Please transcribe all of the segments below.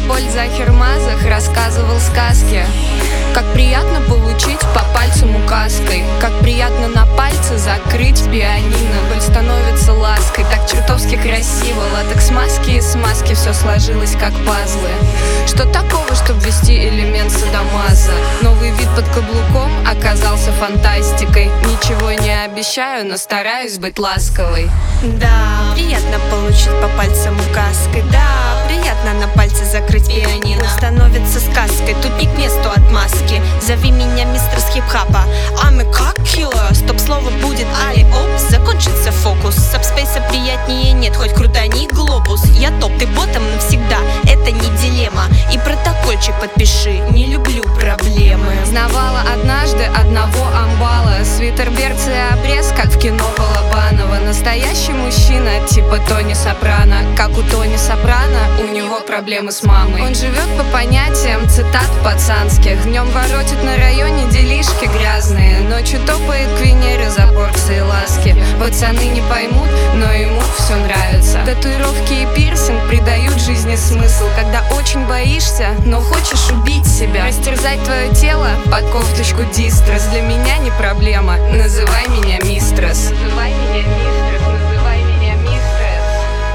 Леопольд Захер-Мазах рассказывал сказки. Как приятно получить по пальцам указкой, как приятно на пальце закрыть пианино. Боль становится лаской, так чертовски красиво. Латекс маски и смазки, все сложилось как пазлы. Что такого, чтоб ввести элемент садомаза? Новый вид под каблуком оказался фантастикой. Ничего не обещаю, но стараюсь быть ласковой. Да, приятно получить по пальцам указкой. Да, приятно на пальце закрыть пианино. Становится сказкой, тут не к месту отмазки. Зови меня мистер с хип-хапа, I'm a cock killer. Стоп-слово будет али-оп, закончится фокус. Сабспейса приятнее нет, хоть крутани глобус. Я топ, ты ботом навсегда, это не дилемма. И протокольчик подпиши, не люблю проблемы. Знавала однажды одного амбала, свитер, берцы и обрез, как в кино Балабанова. Настоящий мужчина, типа Тони Сопрано. Как у Тони Сопрано, у него проблемы с мамой. Он живет по понятиям цитат пацанских. Днем воротит на районе делишки грязные, ночью топает к Венере за порцией ласки. Пацаны не поймут, но ему все нравится. Татуировки и пирсинг придают жизни смысл. Когда очень боишься, но хочешь убить себя, растерзать твое тело под кофточку дистресс. Для меня не проблема, называй меня мистресс. Называй меня мистресс, называй меня мистресс.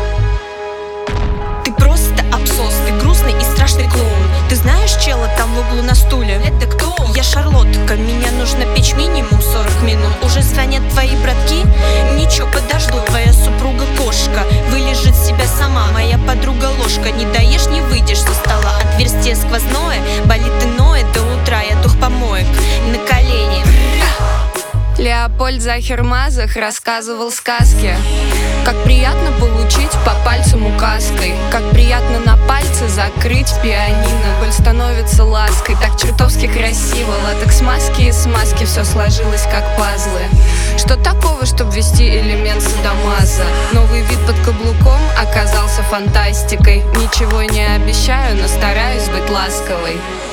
Ты просто абсос, ты грустный и страшный клоун. Ты знаешь чела там в углу на стуле? Это кто? Я Шарлотка, меня нужно печь минимум 40 минут. Уже звонят твои братки? Ничего, подожду, твоя супруга кошка. Вылежит себя сама, моя подруга ложка. Не доешь, не выйдешь со стола. Отверстие сквозное, болит и ноет до утра. Я дух помоек на колени. Леопольд Захер-Мазах рассказывал сказки. Как приятно получить по пальцам указкой, как приятно на пальце закрыть пианино. Боль становится лаской, так чертовски красиво. Латекс маски и смазки, все сложилось как пазлы. Что такого, чтоб ввести элемент садомаза? Новый вид под каблуком оказался фантастикой. Ничего не обещаю, но стараюсь быть ласковой.